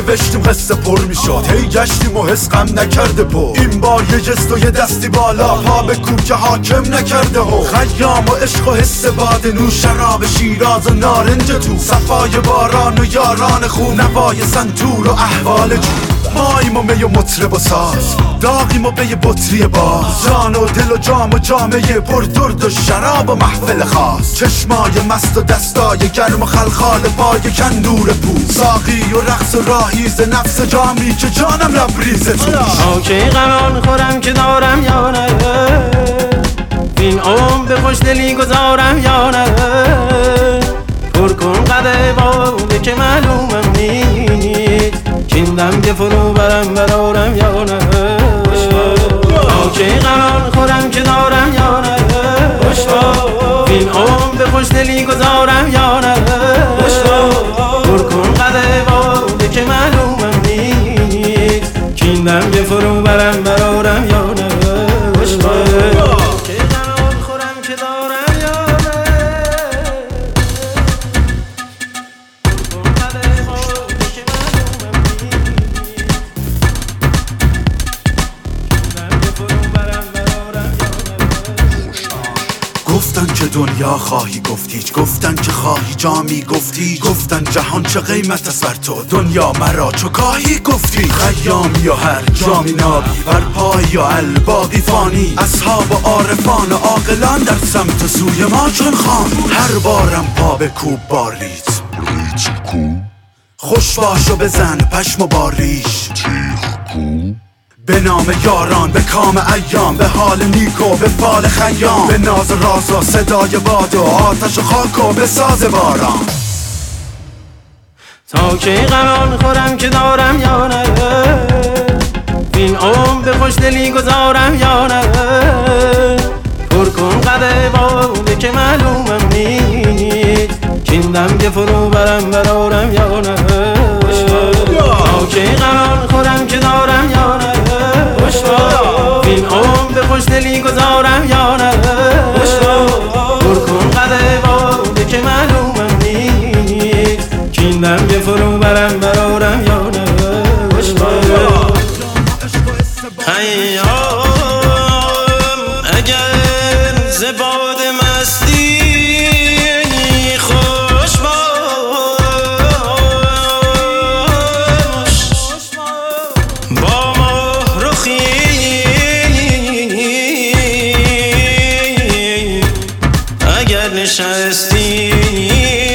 نوشتیم قصه پر میشد، هی گشتیم و حس غم نکرده پا. این بار یه جست و یه دستی بالا، پا به کوب که حاکم نکرده ها. خیام و عشق و حس باد نو، شراب شیراز و نارنج تو، صفای باران و یاران خون، نوای سنتور و احوال جو. ماییم و می و مطرب و ساز، داغیم و به یه بطری باز، جان و دل و جام و جامعه پر درد و شراب و محفل خاص. چشمای مست و دستای گرم و خلخال پای کندور پوست، ساقی و رقص و راهیز نفس جامی که جانم لبریز توش. آکی غمان خورم که دارم یا نه، این عمر به خوشدلی گذارم یا نه. پر کن قده باده که معلومم نیست، کندم که فرو برم برارم یا نه. آکی غمان خورم که دارم یا نه، این عمر به خوشدلی گذارم یا نه. پر کن قده باده که معلومم نیست، کندم که فرو برم برارم یا نه. گفتن که دنیا خواهی گفتیچ، گفتن که خواهی جامی گفتی، گفتن جهان چه قیمت است بر تو، دنیا مرا چو کاهی گفتی. خیامی و هر جامی نابی، بر پای و الباقی فانی، اصحاب و عارفان و عاقلان در سمت سوی ما چون خان. هر بارم پا به کوب باریت خوش باش و بزن پشم و باریش، به نام یاران، به کام ایام، به حال نیکو، به فال خیام، به ناز راز و صدای باد و آتش و خاک و به ساز باران. تا کی غمان خورم که دارم یا نه، این عمر به خوشدلی گذارم یا نه. پر کن قده باده که معلومم نیست، کندم که فرو برم برارم یا نه. تا کی غمان خورم که دارم یا نه، این عمر به خوشدلی گذارم یا نه. پر کن قده باده که معلومم نیست، کندم که فرو برم برارم یا نه. خیام اگر ز باد مستی خوش باش، با ماه رخی اگر نشستی